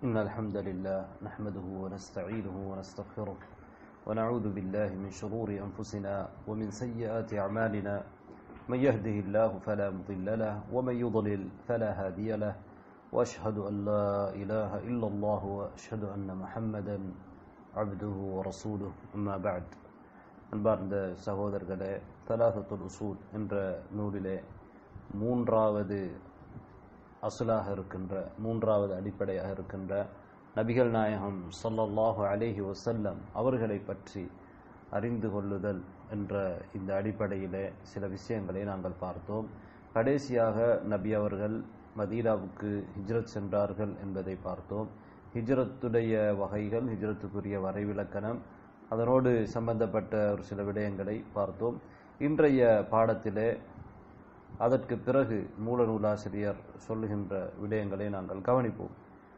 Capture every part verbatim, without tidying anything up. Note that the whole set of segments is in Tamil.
إن الحمد لله نحمده ونستعينه ونستغفره ونعوذ بالله من شرور أنفسنا ومن سيئات أعمالنا من يهده الله فلا مضل له ومن يضلل فلا هادي له وأشهد أن لا إله إلا الله وأشهد أن محمدا عبده ورسوله أما بعد அன்பார்ந்த சகோதரர்களே, தலாசத்துல் உசூல் என்ற நூலிலே மூன்றாவது அசுலாக இருக்கின்ற மூன்றாவது அடிப்படையாக இருக்கின்ற நபிகள் நாயகம் ஸல்லல்லாஹு அலைஹி வஸல்லம் அவர்களை பற்றி அறிந்து கொள்ளுதல் என்ற இந்த அடிப்படையிலே சில விஷயங்களை நாங்கள் பார்த்தோம். கடைசியாக நபி அவர்கள் மதீனாவுக்கு ஹிஜ்ரத் சென்றார்கள் என்பதை பார்த்தோம். ஹிஜ்ரத்துடைய வகைகள், ஹிஜ்ரத்துக்குரிய வரைவிலக்கணம், அதனோடு சம்பந்தப்பட்ட ஒரு சில விடயங்களை பார்த்தோம். இன்றைய பாடத்திலே அதற்கு பிறகு மூல நூலாசிரியர் சொல்லுகின்ற விடயங்களை நாங்கள் கவனிப்போம்.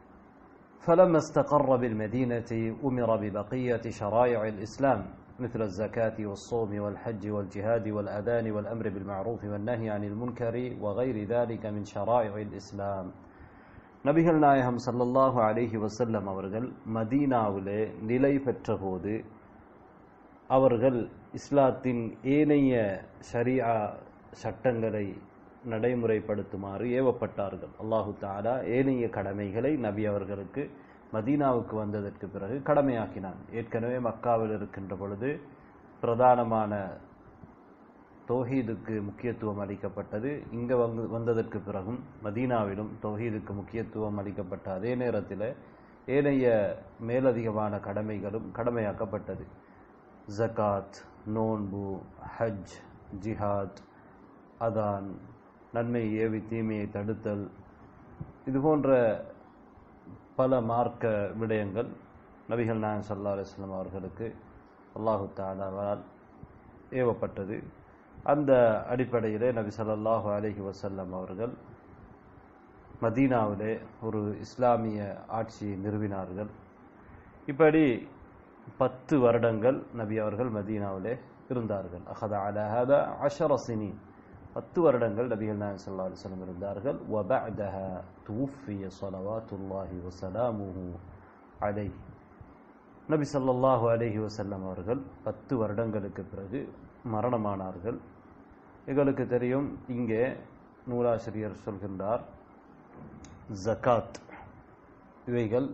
فلما استقر بالمدينة أمر ببقية شرائع الإسلام مثل الزكاة والصوم والحج والجهاد والأذان والأمر بالمعروف والنهي عن المنكر وغير ذلك من شرائع الإسلام. நபிகள் நாயகம் ஸல்லல்லாஹு அலைஹி வஸல்லம் அவர்கள் மதீனாவிலே நிலை பெற்றபோது அவர்கள் இஸ்லாத்தின் ஏனைய ஷரீஆ சட்டங்களை நடைமுறைப்படுத்துமாறு ஏவப்பட்டார்கள். அல்லாஹு தஆலா ஏனைய கடமைகளை நபி அவர்களுக்கு மதீனாவுக்கு வந்ததற்கு பிறகு கடமையாக்கினான். ஏற்கனவே மக்காவில் இருக்கின்ற பொழுது பிரதானமான தௌஹீதுக்கு முக்கியத்துவம் அளிக்கப்பட்டது. இங்கே வந்து வந்ததற்கு பிறகும் மதீனாவிலும் தௌஹீதுக்கு முக்கியத்துவம் அளிக்கப்பட்ட அதே நேரத்தில் ஏனைய மேலதிகமான கடமைகளும் கடமையாக்கப்பட்டது. ஜகாத், நோன்பு, ஹஜ், ஜிஹாத், அதான், நன்மை ஏவி தீமையை தடுத்தல், இதுபோன்ற பல மார்க்க விடயங்கள் நபிகள் நாயகம் ஸல்லல்லாஹு அலைஹி வஸல்லம் அவர்களுக்கு அல்லாஹு தஆலாவால் ஏவப்பட்டது. அந்த அடிப்படையிலே நபி ஸல்லல்லாஹு அலைஹி வஸல்லம் அவர்கள் மதீனாவிலே ஒரு இஸ்லாமிய ஆட்சியை நிறுவினார்கள். இப்படி பத்து வருடங்கள் நபி அவர்கள் மதீனாவிலே இருந்தார்கள். அஹத அலா ஹதா அஷர சினீன், பத்து வருடங்கள் நபிகள் நாயகம் ஸல்லல்லாஹு அலைஹி வஸல்லம் இருந்தார்கள். வபஅதஹா துவ்ஃபிய ஸலவாத்துல்லாஹி வஸலாமுஹு அலைஹி. நபி ஸல்லல்லாஹு அலைஹி வஸல்லம் அவர்கள் பத்து வருடங்களுக்கு பிறகு மரணமானார்கள். எங்களுக்கு தெரியும், இங்கே நூலாசிரியர் சொல்கின்றார், ஜகாத் இவைகள்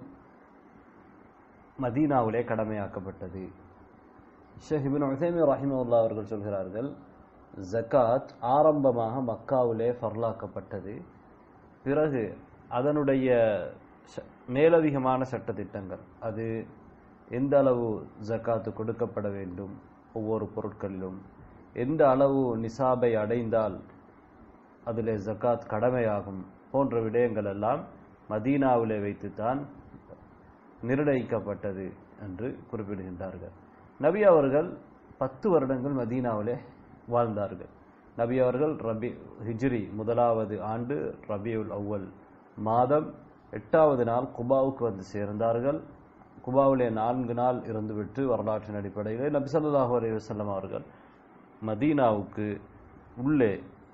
மதீனாவிலே கடமையாக்கப்பட்டது. ஷேக் இப்னு உஸைமீன் ரஹிமஹுல்லாஹ் அவர்கள் சொல்கிறார்கள், ஜகாத் ஆரம்பமாக மக்காவிலே ஃபர்லாக்கப்பட்டது. பிறகு அதனுடைய மேலதிகமான சட்டத்திட்டங்கள், அது எந்த அளவு ஜகாத்து கொடுக்கப்பட வேண்டும், ஒவ்வொரு பொருட்களிலும் எந்த அளவு நிசாபை அடைந்தால் அதிலே ஜகாத் கடமையாகும் போன்ற விடயங்கள் எல்லாம் மதீனாவிலே வைத்துத்தான் நிர்ணயிக்கப்பட்டது என்று குறிப்பிடுகின்றார்கள். நபி அவர்கள் பத்து வருடங்கள் மதீனாவிலே வாழ்ந்தார்கள். நபி அவர்கள் ரபி ஹிஜ்ரி முதலாவது ஆண்டு ரபியுல் அவ்வல் மாதம் எட்டாவது நாள் குபாவுக்கு வந்து சேர்ந்தார்கள். குபாவிலே நான்கு நாள் இருந்துவிட்டு வரலாற்றின் அடிப்படையிலே நபி ஸல்லல்லாஹு அலைஹி வஸல்லம் அவர்கள் மதீனாவுக்கு உள்ளே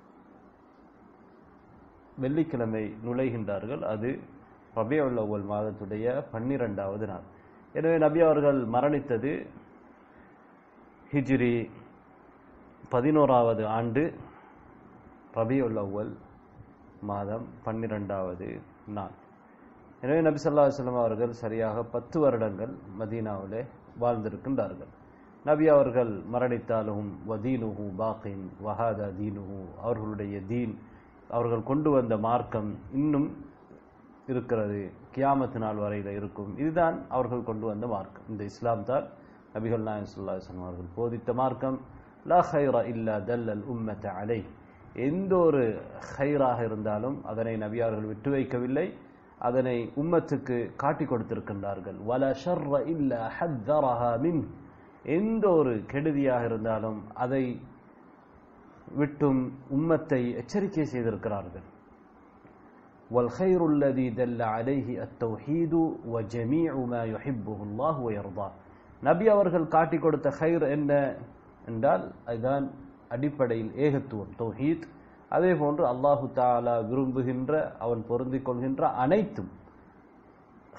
வெள்ளிக்கிழமை நுழைகின்றார்கள். அது ரபியுல் அவ்வல் மாதத்துடைய பன்னிரெண்டாவது நாள். எனவே நபி அவர்கள் மரணித்தது ஹிஜ்ரி பதினோராவது ஆண்டு ரபியுல் அவ்வல் மாதம் பன்னிரெண்டாவது நாள். எனவே நபி ஸல்லல்லாஹு அலைஹி வஸல்லம் அவர்கள் சரியாக பத்து வருடங்கள் மதீனாவிலே வாழ்ந்திருக்கின்றார்கள். நபி அவர்கள் மரணித்தாலும் வதீனுஹு பாகின் வஹாதா தீனுஹு, அவர்களுடைய தீன், அவர்கள் கொண்டு வந்த மார்க்கம் இன்னும் இருக்கிறது, கியாமத் நாள் வரையில் இருக்கும். இதுதான் அவர்கள் கொண்டு வந்த மார்க்கம். இந்த இஸ்லாம் தான் நபிகள் நாயகம் ஸல்லல்லாஹு அலைஹி வஸல்லம் அவர்கள் போதித்த மார்க்கம். லா ஹைர இல்லா தல்லல் உம்மத அலைஹ், எந்த ஒரு ஹைராக இருந்தாலும் அதனை நபி அவர்கள் விட்டு வைக்கவில்லை, அதனை உம்மத்துக்கு காட்டி கொடுத்திருக்கின்றார்கள். வலா ஷர்ர இல்லா ஹத்தரஹா மின், எந்த ஒரு கெடுதியாக இருந்தாலும் அதை விட்டும் உம்மத்தை எச்சரிக்கை செய்திருக்கிறார்கள். والخير الذي دل عليه التوحيد وجميع ما يحبه الله ويرضاه. நபி அவர்கள் காட்டி கொடுத்த خير என்ன என்றால் அதுதான் அடிப்படையில் ஏகத்துவம், தௌஹீத். அதே போன்று அல்லாஹு தஆலா விரும்புகின்ற, அவன் பொருந்திக் கொள்கின்ற அனைத்தும்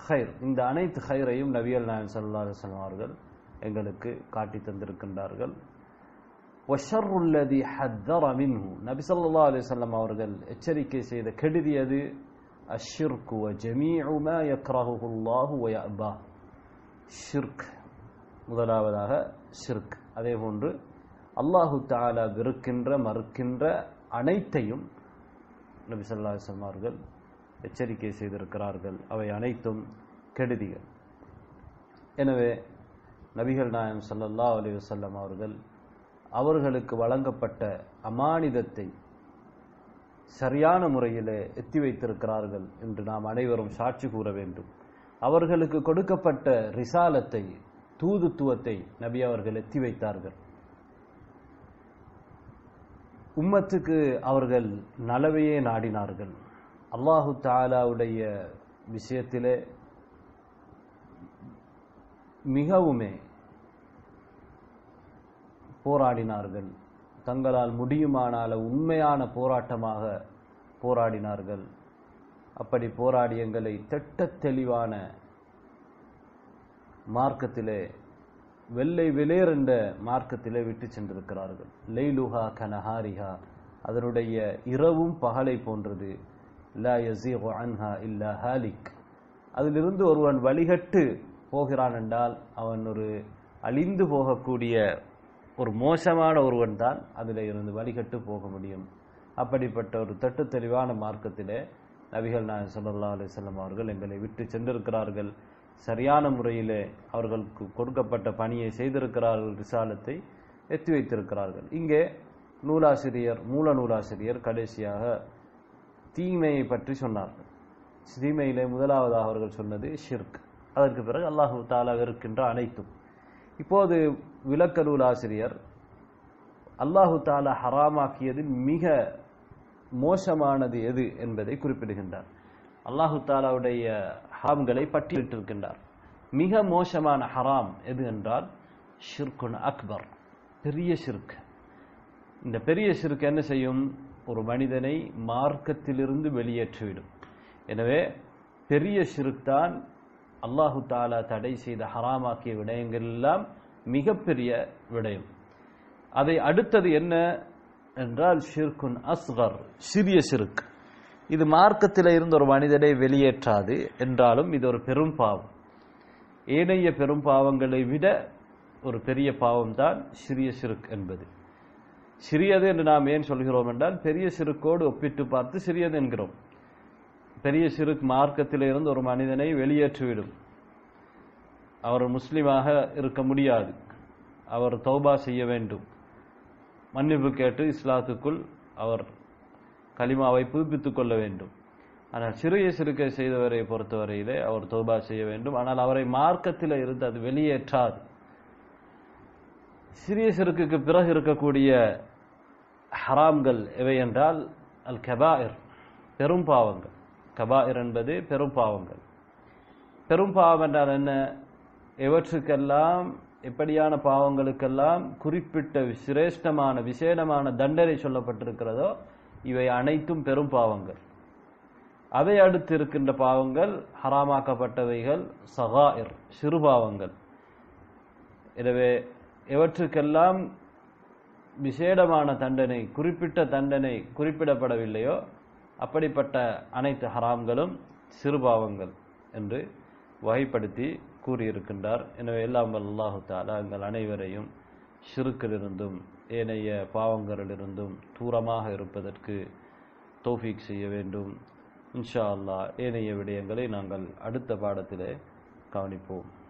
ஹைர், இந்த அனைத்து ஹைரையும் நபிகள் நாயகம் ஸல்லல்லாஹு அலைஹி வஸல்லம் அவர்கள் எங்களுக்கு காட்டி தந்திருக்கின்றார்கள். வஷர்ருல்லதி ஹத்தர மின்ஹு, நபி ஸல்லல்லாஹு அலைஹி வஸல்லம் அவர்கள் எச்சரிக்கை செய்த கெடுதி அது அஷ்ஷிர்கு வ ஜமீஉ மா யக்ரஹுஹு அல்லாஹு வ யஅபா. ஷிர்க், முதலாவதாக ஷிர்க். அதே போன்று அல்லாஹு தஆலா வெறுக்கின்ற மறுக்கின்ற அனைத்தையும் நபி ஸல்லல்லாஹு அலைஹி வஸல்லம் அவர்கள் எச்சரிக்கை செய்திருக்கிறார்கள். அவை அனைத்தும் கெடுதிகள். எனவே நபிகள் நாயகம் ஸல்லல்லாஹு அலைஹி வஸல்லம் அவர்கள் அவர்களுக்கு வழங்கப்பட்ட அமானிதத்தை சரியான முறையிலே எத்தி வைத்திருக்கிறார்கள் என்று நாம் அனைவரும் சாட்சி கூற வேண்டும். அவர்களுக்கு கொடுக்கப்பட்ட ரிசாலத்தை, தூதுத்துவத்தை நபி அவர்கள் எத்தி வைத்தார்கள். உம்மத்துக்கு அவர்கள் நலவையே நாடினார்கள். அல்லாஹு தஆலாவுடைய விஷயத்திலே மிகவுமே போராடினார்கள். தங்களால் முடியுமானால உண்மையான போராட்டமாக போராடினார்கள். அப்படி போராடி எங்களை திட்டத் தெளிவான மார்க்கத்திலே, வெள்ளை வெளியர் என்ற மார்க்கத்திலே விட்டு சென்றிருக்கிறார்கள். லைலுஹா கனஹாரிஹா, அதனுடைய இரவும் பகலை போன்றது. லா யஸீகு அன்ஹா இல்லா ஹாலிக், அதிலிருந்து ஒருவன் வழிகட்டு போகிறான் என்றால் அவன் ஒரு அழிந்து போகக்கூடிய ஒரு மோசமான ஒருவன் தான் அதில் இருந்து வழிகட்டு போக முடியும். அப்படிப்பட்ட ஒரு தட்டு தெளிவான மார்க்கத்திலே நபிகள் நாயகம் ஸல்லல்லாஹு அலைஹி வஸல்லம் அவர்கள் எங்களை விட்டு சென்றிருக்கிறார்கள். சரியான முறையிலே அவர்களுக்கு கொடுக்கப்பட்ட பணியை செய்திருக்கிறார்கள். ரிசாலத்தை எத்தி வைத்திருக்கிறார்கள். இங்கே நூலாசிரியர், மூல நூலாசிரியர் கடைசியாக தீமையை பற்றி சொன்னார்கள். தீமையிலே முதலாவதாக அவர்கள் சொன்னது ஷிர்க். அதற்கு பிறகு அல்லாஹு தஆலா வெறுக்கின்ற அனைத்தும். இப்போது விளக்க நூலாசிரியர் அல்லாஹு தஆலா ஹராமாக்கியதில் மிக மோசமானது எது என்பதை குறிப்பிடுகின்றார். அல்லாஹு தஆலாவுடைய ஹராம்களை பட்டியலிட்டிருக்கின்றார். மிக மோசமான ஹராம் எது என்றால் ஷிர்குன் அக்பர், பெரிய ஷிர்க். இந்த பெரிய ஷிர்க் என்ன செய்யும்? ஒரு மனிதனை மார்க்கத்திலிருந்து வெளியேற்றிவிடும். எனவே பெரிய ஷிர்க் தான் அல்லாஹு தஆலா தடை செய்த ஹராமாக்கிய விடயங்கள் எல்லாம் மிகப்பெரிய விடயம். அதை அடுத்தது என்ன என்றால் ஷிர்குன் அஸ்கர், சிறிய ஷிர்க். இது மார்க்கத்தில் இருந்து ஒரு மனிதனை வெளியேற்றாது என்றாலும் இது ஒரு பெரும் பாவம். ஏனைய பெரும் பாவங்களை விட ஒரு பெரிய பாவம் தான் சிறிய ஷிர்க் என்பது. சிறியது என்று நாம் ஏன் சொல்கிறோம் என்றால் பெரிய ஷிர்க்கோடு ஒப்பிட்டு பார்த்து சிறியது என்கிறோம். பெரிய ஷிர்க் மார்க்கத்தில் இருந்து ஒரு மனிதனை வெளியேற்றிவிடும். அவர் முஸ்லிமாக இருக்க முடியாது. அவர் தௌபா செய்ய வேண்டும், மன்னிப்பு கேட்டு இஸ்லாத்துக்குள் அவர் கலிமாவை புதுப்பித்துக் கொள்ள வேண்டும். ஆனால் சிறிய ஷிர்க்கை செய்தவரை பொறுத்தவரையிலே அவர் தௌபா செய்ய வேண்டும். ஆனால் அவரை மார்க்கத்தில் இருந்து அது வெளியேற்றாது. சிறிய ஷிர்க்குக்கு பிறகு இருக்கக்கூடிய ஹராம்கள் எவை என்றால் அல் கபாயிர், பெரும் பாவங்கள். கபாயிர் என்பது பெரும் பாவங்கள். பெரும் பாவம் என்றால் என்ன? எவற்றுக்கெல்லாம், எப்படியான பாவங்களுக்கெல்லாம் குறிப்பிட்ட சிரேஷ்டமான விசேடமான தண்டனை சொல்லப்பட்டிருக்கிறதோ இவை அனைத்தும் பெரும் பாவங்கள். அதை அடுத்து இருக்கின்ற பாவங்கள் ஹராமாக்கப்பட்டவைகள் சகாயிர், சிறு பாவங்கள். எனவே எவற்றுக்கெல்லாம் விசேடமான தண்டனை, குறிப்பிட்ட தண்டனை குறிப்பிடப்படவில்லையோ அப்படிப்பட்ட அனைத்து ஹராம்களும் சிறுபாவங்கள் என்று வகைப்படுத்தி கூறியிருக்கின்றார். எனவே எல்லாம் அல்லாஹு தஆலா எங்கள் அனைவரையும் ஷிர்க்கிலிருந்தும் ஏனைய பாவங்களிலிருந்தும் தூரமாக இருப்பதற்கு தௌஃபீக் செய்ய வேண்டும். இன்ஷா அல்லாஹ் ஏனைய விடயங்களை நாங்கள் அடுத்த பாடத்திலே கவனிப்போம்.